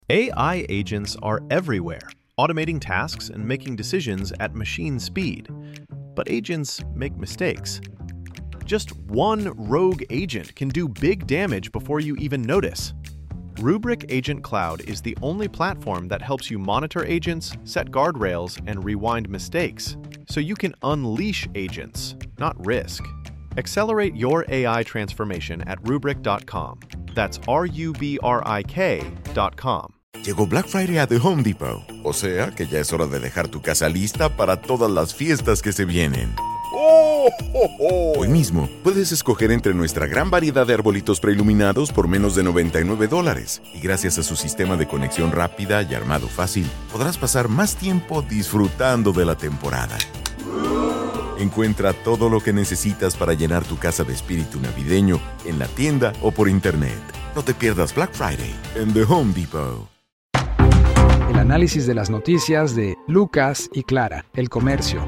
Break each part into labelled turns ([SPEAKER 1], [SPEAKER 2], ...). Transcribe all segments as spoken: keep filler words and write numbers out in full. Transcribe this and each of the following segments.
[SPEAKER 1] A I agents are everywhere, automating tasks and making decisions at machine speed. But agents make mistakes. Just one rogue agent can do big damage before you even notice. Rubrik Agent Cloud is the only platform that helps you monitor agents, set guardrails, and rewind mistakes, so you can unleash agents, not risk. Accelerate your A I transformation at rubrik dot com. That's R U B R I K dot com.
[SPEAKER 2] Llegó Black Friday a The Home Depot, o sea que ya es hora de dejar tu casa lista para todas las fiestas que se vienen. ¡Oh, oh, oh! Hoy mismo puedes escoger entre nuestra gran variedad de arbolitos preiluminados por menos de noventa y nueve dólares. Y gracias a su sistema de conexión rápida y armado fácil, podrás pasar más tiempo disfrutando de la temporada. Encuentra todo lo que necesitas para llenar tu casa de espíritu navideño en la tienda o por internet. No te pierdas Black Friday en The Home Depot.
[SPEAKER 3] El análisis de las noticias de Lucas y Clara, El Comercio.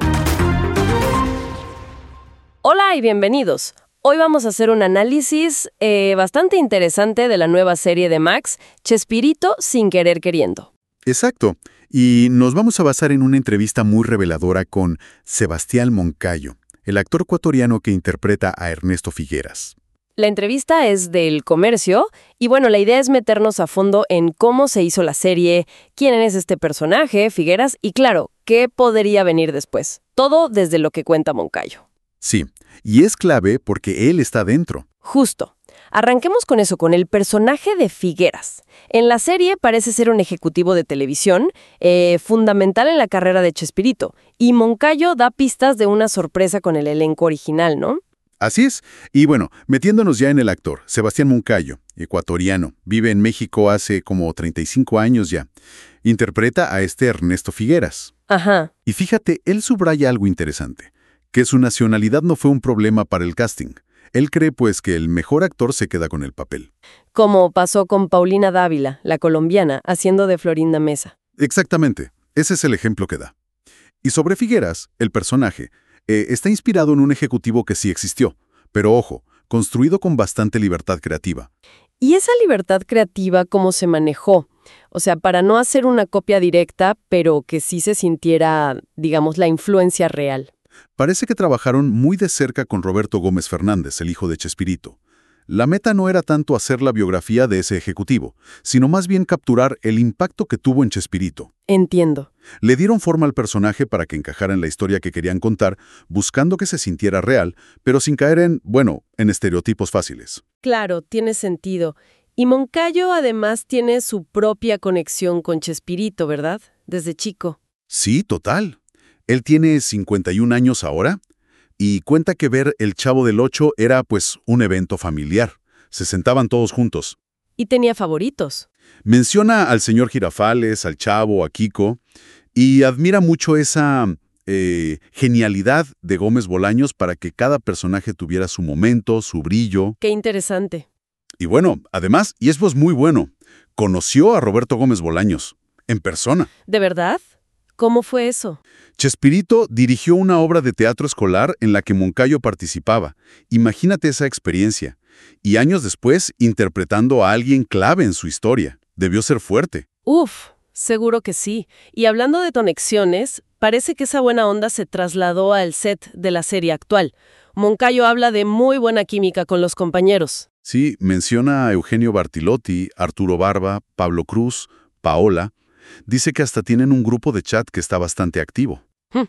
[SPEAKER 4] Hola y bienvenidos. Hoy vamos a hacer un análisis eh, bastante interesante de la nueva serie de Max, Chespirito sin querer queriendo.
[SPEAKER 5] Exacto. Y nos vamos a basar en una entrevista muy reveladora con Sebastián Moncayo, el actor ecuatoriano que interpreta a Ernesto Figueras.
[SPEAKER 4] La entrevista es del Comercio y bueno, la idea es meternos a fondo en cómo se hizo la serie, quién es este personaje, Figueras, y claro, qué podría venir después. Todo desde lo que cuenta Moncayo.
[SPEAKER 5] Sí, y es clave porque él está dentro.
[SPEAKER 4] Justo. Arranquemos con eso, con el personaje de Figueras. En la serie parece ser un ejecutivo de televisión, eh, fundamental en la carrera de Chespirito, y Moncayo da pistas de una sorpresa con el elenco original, ¿no?
[SPEAKER 5] Así es. Y bueno, metiéndonos ya en el actor, Sebastián Moncayo, ecuatoriano, vive en México hace como treinta y cinco años ya. Interpreta a este Ernesto Figueras.
[SPEAKER 4] Ajá.
[SPEAKER 5] Y fíjate, él subraya algo interesante, que su nacionalidad no fue un problema para el casting. Él cree, pues, que el mejor actor se queda con el papel.
[SPEAKER 4] Como pasó con Paulina Dávila, la colombiana, haciendo de Florinda Mesa.
[SPEAKER 5] Exactamente. Ese es el ejemplo que da. Y sobre Figueras, el personaje, eh, está inspirado en un ejecutivo que sí existió, pero ojo, construido con bastante libertad creativa.
[SPEAKER 4] ¿Y esa libertad creativa cómo se manejó? O sea, para no hacer una copia directa, pero que sí se sintiera, digamos, la influencia real.
[SPEAKER 5] Parece que trabajaron muy de cerca con Roberto Gómez Fernández, el hijo de Chespirito. La meta no era tanto hacer la biografía de ese ejecutivo, sino más bien capturar el impacto que tuvo en Chespirito.
[SPEAKER 4] Entiendo.
[SPEAKER 5] Le dieron forma al personaje para que encajara en la historia que querían contar, buscando que se sintiera real, pero sin caer en, bueno, en estereotipos fáciles.
[SPEAKER 4] Claro, tiene sentido. Y Moncayo además tiene su propia conexión con Chespirito, ¿verdad? Desde chico.
[SPEAKER 5] Sí, total. Él tiene cincuenta y un años ahora y cuenta que ver El Chavo del Ocho era, pues, un evento familiar. Se sentaban todos juntos.
[SPEAKER 4] Y tenía favoritos.
[SPEAKER 5] Menciona al señor Girafales, al Chavo, a Kiko, y admira mucho esa eh, genialidad de Gómez Bolaños para que cada personaje tuviera su momento, su brillo.
[SPEAKER 4] Qué interesante.
[SPEAKER 5] Y bueno, además, y eso es muy bueno, conoció a Roberto Gómez Bolaños, en persona.
[SPEAKER 4] ¿De verdad? ¿Cómo fue eso?
[SPEAKER 5] Chespirito dirigió una obra de teatro escolar en la que Moncayo participaba. Imagínate esa experiencia. Y años después, interpretando a alguien clave en su historia. Debió ser fuerte.
[SPEAKER 4] Uf, seguro que sí. Y hablando de conexiones, parece que esa buena onda se trasladó al set de la serie actual. Moncayo habla de muy buena química con los compañeros.
[SPEAKER 5] Sí, menciona a Eugenio Bartilotti, Arturo Barba, Pablo Cruz, Paola. Dice que hasta tienen un grupo de chat que está bastante activo.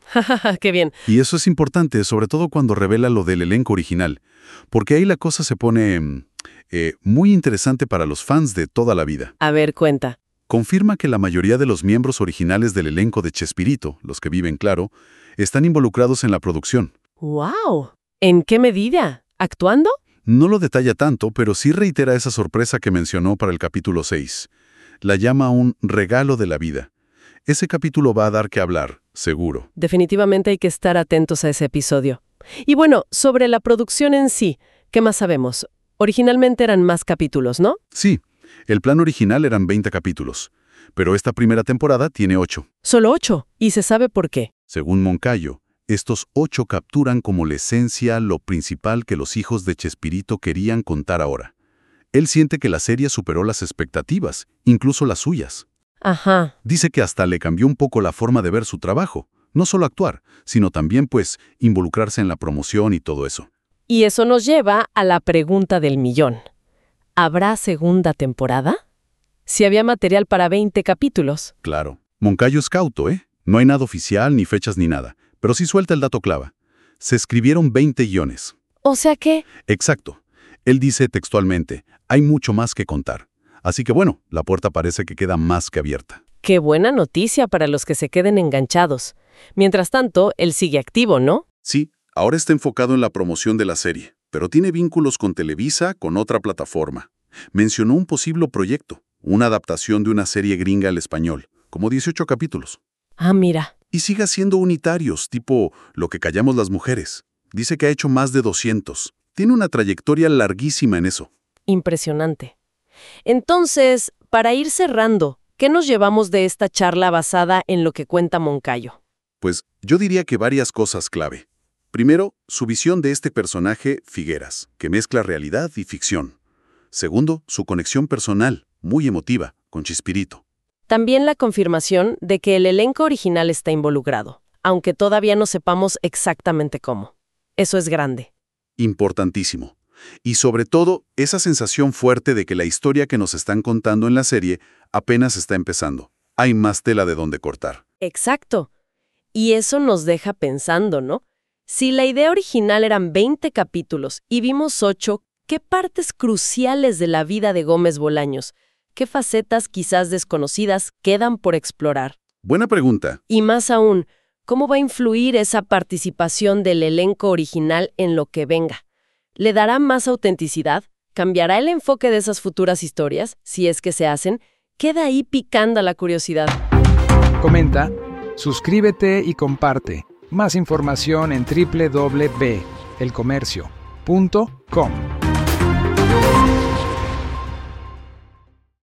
[SPEAKER 4] ¡Qué bien!
[SPEAKER 5] Y eso es importante, sobre todo cuando revela lo del elenco original, porque ahí la cosa se pone eh, muy interesante para los fans de toda la vida.
[SPEAKER 4] A ver, cuenta.
[SPEAKER 5] Confirma que la mayoría de los miembros originales del elenco de Chespirito, los que viven claro, están involucrados en la producción.
[SPEAKER 4] ¡Wow! ¿En qué medida? ¿Actuando?
[SPEAKER 5] No lo detalla tanto, pero sí reitera esa sorpresa que mencionó para el capítulo seis. La llama un regalo de la vida. Ese capítulo va a dar que hablar, seguro.
[SPEAKER 4] Definitivamente hay que estar atentos a ese episodio. Y bueno, sobre la producción en sí, ¿qué más sabemos? Originalmente eran más capítulos, ¿no?
[SPEAKER 5] Sí, el plan original eran veinte capítulos, pero esta primera temporada tiene ocho.
[SPEAKER 4] ¿Solo ocho? ¿Y se sabe por qué?
[SPEAKER 5] Según Moncayo, estos ocho capturan como la esencia lo principal que los hijos de Chespirito querían contar ahora. Él siente que la serie superó las expectativas, incluso las suyas.
[SPEAKER 4] Ajá.
[SPEAKER 5] Dice que hasta le cambió un poco la forma de ver su trabajo. No solo actuar, sino también, pues, involucrarse en la promoción y todo eso.
[SPEAKER 4] Y eso nos lleva a la pregunta del millón. ¿Habrá segunda temporada? Si había material para veinte capítulos.
[SPEAKER 5] Claro. Moncayo es cauto, ¿eh? No hay nada oficial, ni fechas, ni nada. Pero sí suelta el dato clave. Se escribieron veinte guiones.
[SPEAKER 4] O sea que...
[SPEAKER 5] Exacto. Él dice textualmente, hay mucho más que contar. Así que bueno, la puerta parece que queda más que abierta.
[SPEAKER 4] Qué buena noticia para los que se queden enganchados. Mientras tanto, él sigue activo, ¿no?
[SPEAKER 5] Sí, ahora está enfocado en la promoción de la serie, pero tiene vínculos con Televisa, con otra plataforma. Mencionó un posible proyecto, una adaptación de una serie gringa al español, como dieciocho capítulos.
[SPEAKER 4] Ah, mira.
[SPEAKER 5] Y sigue haciendo unitarios, tipo Lo que callamos las mujeres. Dice que ha hecho más de doscientos. Tiene una trayectoria larguísima en eso.
[SPEAKER 4] Impresionante. Entonces, para ir cerrando, ¿qué nos llevamos de esta charla basada en lo que cuenta Moncayo?
[SPEAKER 5] Pues yo diría que varias cosas clave. Primero, su visión de este personaje, Figueras, que mezcla realidad y ficción. Segundo, su conexión personal, muy emotiva, con Chespirito.
[SPEAKER 4] También la confirmación de que el elenco original está involucrado, aunque todavía no sepamos exactamente cómo. Eso es grande.
[SPEAKER 5] Importantísimo. Y sobre todo, esa sensación fuerte de que la historia que nos están contando en la serie apenas está empezando. Hay más tela de donde cortar.
[SPEAKER 4] Exacto. Y eso nos deja pensando, ¿no? Si la idea original eran veinte capítulos y vimos ocho, ¿qué partes cruciales de la vida de Gómez Bolaños, qué facetas quizás desconocidas quedan por explorar?
[SPEAKER 5] Buena pregunta.
[SPEAKER 4] Y más aún, ¿cómo va a influir esa participación del elenco original en lo que venga? ¿Le dará más autenticidad? ¿Cambiará el enfoque de esas futuras historias, si es que se hacen? Queda ahí picando la curiosidad.
[SPEAKER 3] Comenta, suscríbete y comparte. Más información en doble u doble u doble u punto el comercio punto com.